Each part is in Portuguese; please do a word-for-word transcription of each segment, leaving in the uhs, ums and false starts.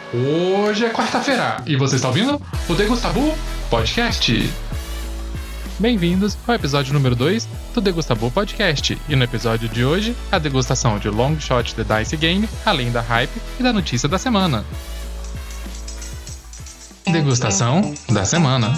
Hoje é quarta-feira e você está ouvindo o Degustabu Podcast. Bem-vindos ao episódio número dois do Degustabu Podcast. E no episódio de hoje, a degustação de Long Shot The Dice Game, além da hype e da notícia da semana. Degustação da semana.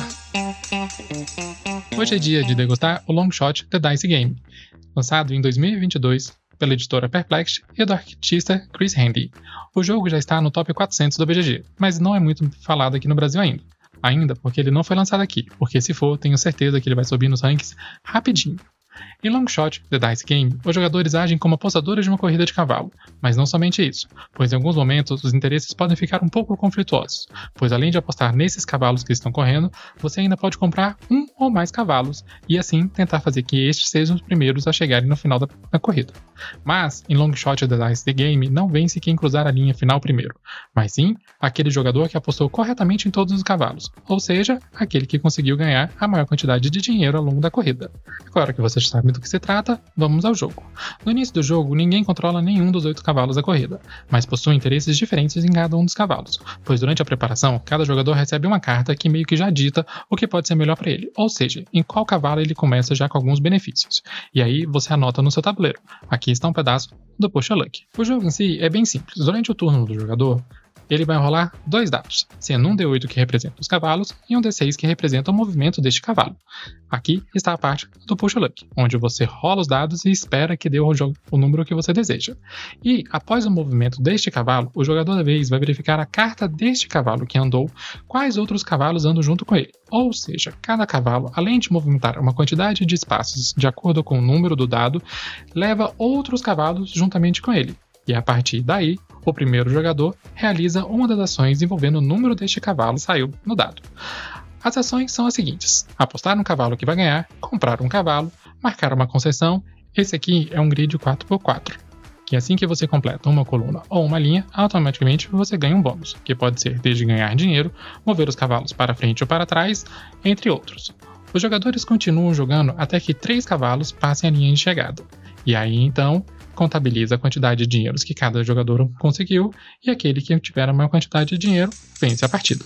Hoje é dia de degustar o Long Shot The Dice Game, lançado em dois mil e vinte e dois pela editora Perplexed e do artista Chris Handy. O jogo já está no top quatrocentos do B G G, mas não é muito falado aqui no Brasil ainda. Ainda porque ele não foi lançado aqui, porque se for, tenho certeza que ele vai subir nos rankings rapidinho. Em Long Shot The Dice Game, os jogadores agem como apostadores de uma corrida de cavalo, mas não somente isso, pois em alguns momentos os interesses podem ficar um pouco conflituosos, pois além de apostar nesses cavalos que estão correndo, você ainda pode comprar um ou mais cavalos e assim tentar fazer que estes sejam os primeiros a chegarem no final da, da corrida. Mas em Long Shot The Dice Game não vence quem cruzar a linha final primeiro, mas sim aquele jogador que apostou corretamente em todos os cavalos, ou seja, aquele que conseguiu ganhar a maior quantidade de dinheiro ao longo da corrida. Agora que você sabe do que se trata, vamos ao jogo. No início do jogo, ninguém controla nenhum dos oito cavalos da corrida, mas possui interesses diferentes em cada um dos cavalos, pois durante a preparação, cada jogador recebe uma carta que meio que já dita o que pode ser melhor para ele, ou seja, em qual cavalo ele começa já com alguns benefícios. E aí você anota no seu tabuleiro. Aqui está um pedaço do Push Your Luck. O jogo em si é bem simples. Durante o turno do jogador, ele vai rolar dois dados, sendo um D oito que representa os cavalos e um D seis que representa o movimento deste cavalo. Aqui está a parte do Push Your Luck, onde você rola os dados e espera que dê o, o número que você deseja. E, após o movimento deste cavalo, o jogador da vez vai verificar a carta deste cavalo que andou, quais outros cavalos andam junto com ele. Ou seja, cada cavalo, além de movimentar uma quantidade de espaços de acordo com o número do dado, leva outros cavalos juntamente com ele. E a partir daí, o primeiro jogador realiza uma das ações envolvendo o número deste cavalo que saiu no dado. As ações são as seguintes: apostar no cavalo que vai ganhar, comprar um cavalo, marcar uma concessão. Esse aqui é um grid quatro por quatro, que assim que você completa uma coluna ou uma linha, automaticamente você ganha um bônus, que pode ser desde ganhar dinheiro, mover os cavalos para frente ou para trás, entre outros. Os jogadores continuam jogando até que três cavalos passem a linha de chegada. E aí então contabiliza a quantidade de dinheiros que cada jogador conseguiu e aquele que tiver a maior quantidade de dinheiro vence a partida.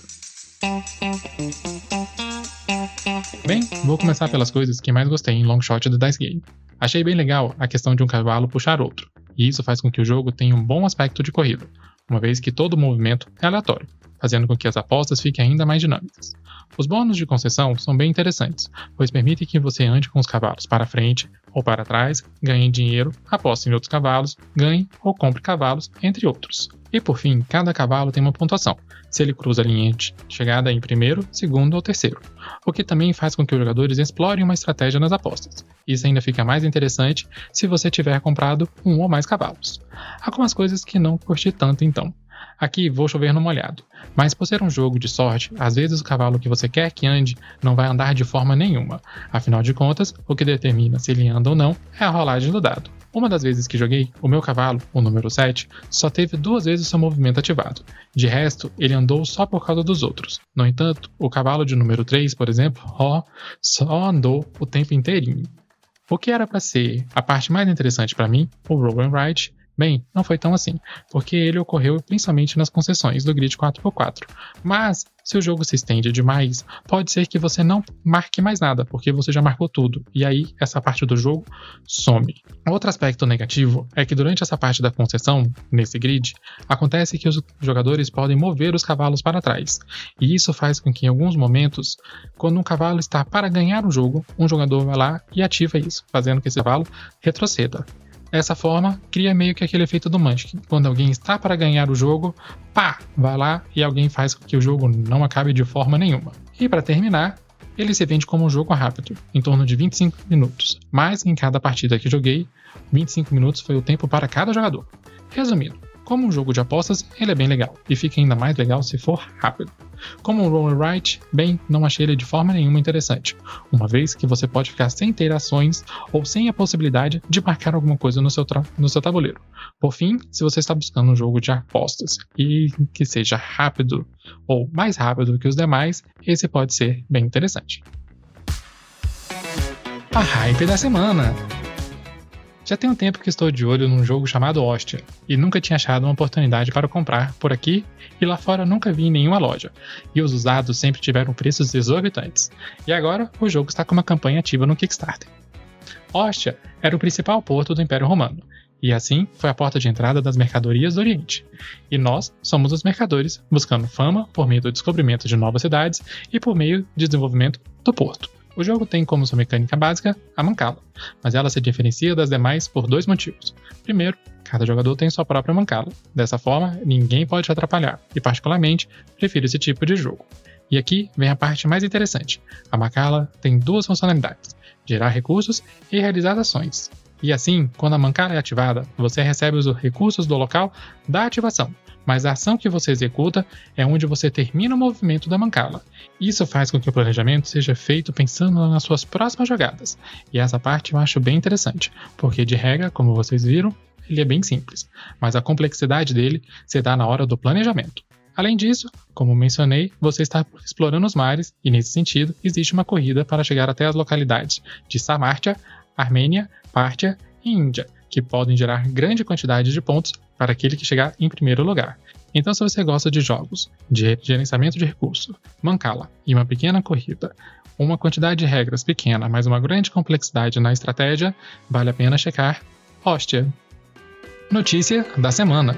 Bem, vou começar pelas coisas que mais gostei em Long Shot The Dice Game. Achei bem legal a questão de um cavalo puxar outro, e isso faz com que o jogo tenha um bom aspecto de corrida, uma vez que todo o movimento é aleatório, fazendo com que as apostas fiquem ainda mais dinâmicas. Os bônus de concessão são bem interessantes, pois permitem que você ande com os cavalos para frente ou para trás, ganhe dinheiro, aposte em outros cavalos, ganhe ou compre cavalos, entre outros. E por fim, cada cavalo tem uma pontuação, se ele cruza a linha de chegada em primeiro, segundo ou terceiro, o que também faz com que os jogadores explorem uma estratégia nas apostas. Isso ainda fica mais interessante se você tiver comprado um ou mais cavalos. Algumas coisas que não curti tanto então. Aqui vou chover no molhado, mas por ser um jogo de sorte, às vezes o cavalo que você quer que ande não vai andar de forma nenhuma. Afinal de contas, o que determina se ele anda ou não é a rolagem do dado. Uma das vezes que joguei, o meu cavalo, o número sete, só teve duas vezes seu movimento ativado. De resto, ele andou só por causa dos outros. No entanto, o cavalo de número três, por exemplo, ó, só andou o tempo inteirinho. O que era para ser a parte mais interessante para mim, o Roll and Ride, bem, não foi tão assim, porque ele ocorreu principalmente nas concessões do grid quatro por quatro. Mas, se o jogo se estende demais, pode ser que você não marque mais nada, porque você já marcou tudo, e aí essa parte do jogo some. Outro aspecto negativo é que durante essa parte da concessão, nesse grid, acontece que os jogadores podem mover os cavalos para trás, e isso faz com que em alguns momentos, quando um cavalo está para ganhar o jogo, um jogador vai lá e ativa isso, fazendo que esse cavalo retroceda. Dessa forma, cria meio que aquele efeito do Munchkin. Quando alguém está para ganhar o jogo, pá, vai lá e alguém faz com que o jogo não acabe de forma nenhuma. E para terminar, ele se vende como um jogo rápido, em torno de vinte e cinco minutos. Mas em cada partida que joguei, vinte e cinco minutos foi o tempo para cada jogador. Resumindo, como um jogo de apostas, ele é bem legal, e fica ainda mais legal se for rápido. Como um roll and write, bem, não achei ele de forma nenhuma interessante, uma vez que você pode ficar sem ter ações ou sem a possibilidade de marcar alguma coisa no seu, no seu tabuleiro. Por fim, se você está buscando um jogo de apostas e que seja rápido ou mais rápido que os demais, esse pode ser bem interessante. A hype da semana. Já tem um tempo que estou de olho num jogo chamado Ostia, e nunca tinha achado uma oportunidade para comprar por aqui, e lá fora nunca vi em nenhuma loja, e os usados sempre tiveram preços exorbitantes. E agora o jogo está com uma campanha ativa no Kickstarter. Ostia era o principal porto do Império Romano, e assim foi a porta de entrada das mercadorias do Oriente. E nós somos os mercadores, buscando fama por meio do descobrimento de novas cidades e por meio de desenvolvimento do porto. O jogo tem como sua mecânica básica a mancala, mas ela se diferencia das demais por dois motivos. Primeiro, cada jogador tem sua própria mancala. Dessa forma, ninguém pode te atrapalhar, e particularmente, prefiro esse tipo de jogo. E aqui vem a parte mais interessante. A mancala tem duas funcionalidades: gerar recursos e realizar ações. E assim, quando a mancala é ativada, você recebe os recursos do local da ativação, mas a ação que você executa é onde você termina o movimento da mancala. Isso faz com que o planejamento seja feito pensando nas suas próximas jogadas. E essa parte eu acho bem interessante, porque de regra, como vocês viram, ele é bem simples, mas a complexidade dele se dá na hora do planejamento. Além disso, como mencionei, você está explorando os mares e, nesse sentido, existe uma corrida para chegar até as localidades de Samartia, Armênia, Pártia e Índia, que podem gerar grande quantidade de pontos para aquele que chegar em primeiro lugar. Então, se você gosta de jogos de gerenciamento de recursos, mancala e uma pequena corrida, uma quantidade de regras pequena, mas uma grande complexidade na estratégia, vale a pena checar Ostia. Notícia da semana.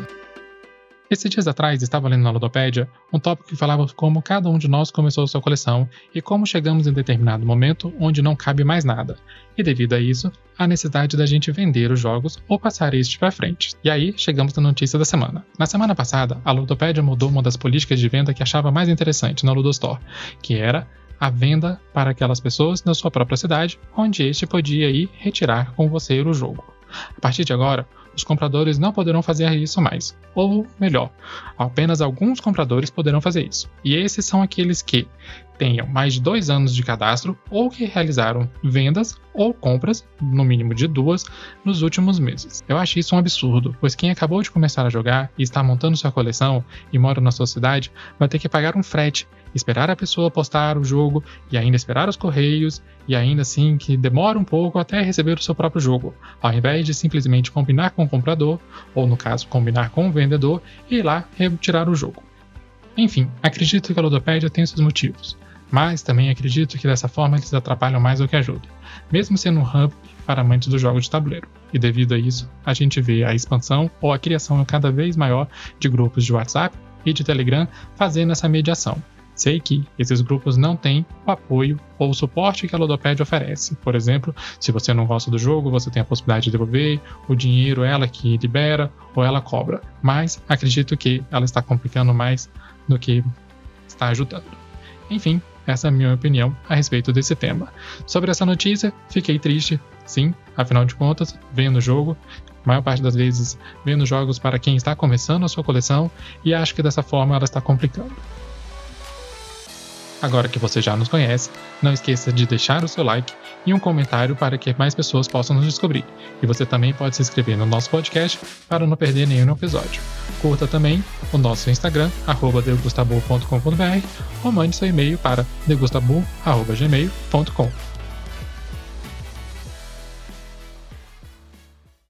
Esses dias atrás estava lendo na Ludopédia um tópico que falava como cada um de nós começou sua coleção e como chegamos em determinado momento onde não cabe mais nada, e devido a isso, a necessidade da gente vender os jogos ou passar este para frente. E aí, chegamos na notícia da semana. Na semana passada, a Ludopédia mudou uma das políticas de venda que achava mais interessante na Ludostore, que era a venda para aquelas pessoas na sua própria cidade, onde este podia ir retirar com você o jogo. A partir de agora, os compradores não poderão fazer isso mais, ou melhor, apenas alguns compradores poderão fazer isso, e esses são aqueles que tenham mais de dois anos de cadastro ou que realizaram vendas ou compras, no mínimo de duas, nos últimos meses. Eu acho isso um absurdo, pois quem acabou de começar a jogar e está montando sua coleção e mora na sua cidade vai ter que pagar um frete, esperar a pessoa postar o jogo e ainda esperar os correios e ainda assim que demora um pouco até receber o seu próprio jogo, ao invés de simplesmente combinar com o comprador, ou no caso combinar com o vendedor e ir lá retirar o jogo. Enfim, acredito que a Ludopédia tem seus motivos, mas também acredito que dessa forma eles atrapalham mais do que ajudam, mesmo sendo um hub para amantes do jogo de tabuleiro. E devido a isso, a gente vê a expansão ou a criação cada vez maior de grupos de WhatsApp e de Telegram fazendo essa mediação. Sei que esses grupos não têm o apoio ou o suporte que a Ludopédia oferece. Por exemplo, se você não gosta do jogo, você tem a possibilidade de devolver, o dinheiro ela que libera ou ela cobra. Mas acredito que ela está complicando mais do que está ajudando. Enfim, essa é a minha opinião a respeito desse tema. Sobre essa notícia, fiquei triste, sim, afinal de contas, vendo o jogo, a maior parte das vezes vendo jogos para quem está começando a sua coleção, e acho que dessa forma ela está complicando. Agora que você já nos conhece, não esqueça de deixar o seu like e um comentário para que mais pessoas possam nos descobrir. E você também pode se inscrever no nosso podcast para não perder nenhum episódio. Curta também o nosso Instagram, arroba degustabu ponto com ponto br, ou mande seu e-mail para degustabu arroba gmail ponto com.